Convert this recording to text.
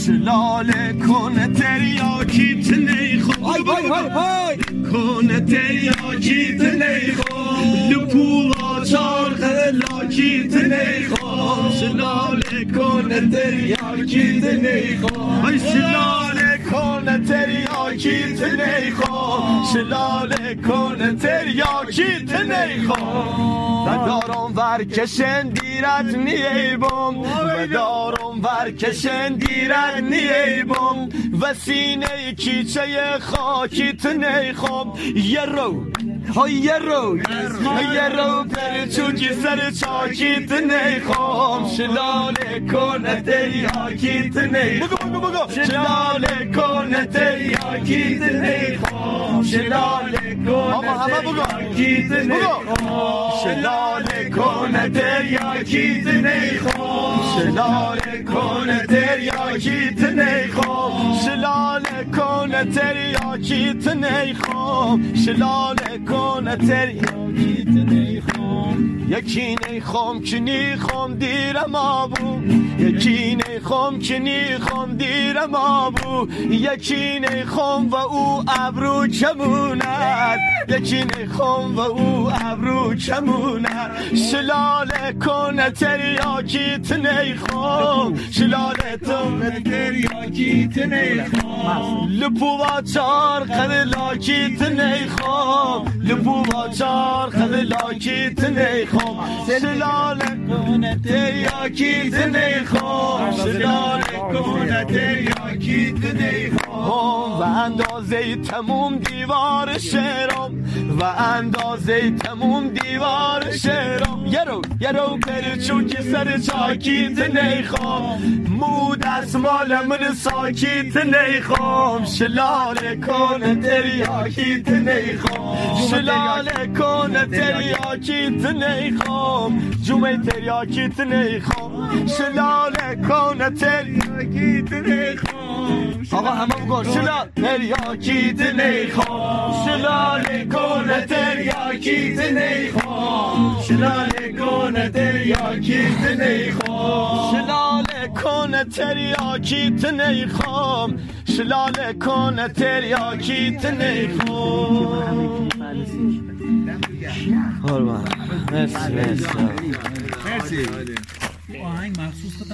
شلاله کنه تریاکیت نیخوام های های های های کنه تریاکیت نیخوام لپو و چارخ لاکیت نیخوام شلاله کنه تریاکیت نیخوام ای شلاله کنه تریاکیت نیخوام شلاله کنه تریاکیت نیخوام و دارم ورکشن دیرت نیبم و دارم ورکشن دیرت نیبم و سینه کیچه خاکیت نیخوام یه رو یه رو پرچوکی سر چاکیت نیخوام شلاله کنه تریاکیت نیخوام شلاله کنه تریاکیت نیخوام شلاله کنه تریاکیت نیخوام شلاله کنه تریاکیت نیخوام شلاله کنه تریاکیت نیخوام شلاله کنه تریاکیت نیخوام شلاله کنه تریاکیت نیخوام یکی نیخوام که نیخوام دیرم آبو یکی نیخوام که نیخوام دیرم آبو یکی نیخوام و او ابرو کموند یکی نیخوام و او ابرو کموند شلاله کنه تریاکیت نیخوام شلاله کنه تریاکیت نیخوام لپو و چارخ لاکیت نیخوام لپو و چارخ لاکیت نیخوام شلاله کنه تریاکیت نیخوام شلاله کنه تریاکیت نیخوام و اندازه تموم دیوار شهرام و اندازه تموم دیوار شهرام یه رو پرچوکی سر چاکیت نیخوام مو دستمال من ساکیت نیخوام شلاله کنه تریاکیت نیخوام شلاله کنه تریاکیت نیخوام جومه تریاکیت نیخوام شلاله کنه تریاکیت نیخوام آقا همه بگو شلاله تریاکیت نیخوام شلاله کنه تریاکیت نیخوام شلاله کنه تریاکیت نیخوام شلاله کنه تریاکیت نیخوام شلاله کنه تریاکیت نیخوام مرسی آهنگ مخصوص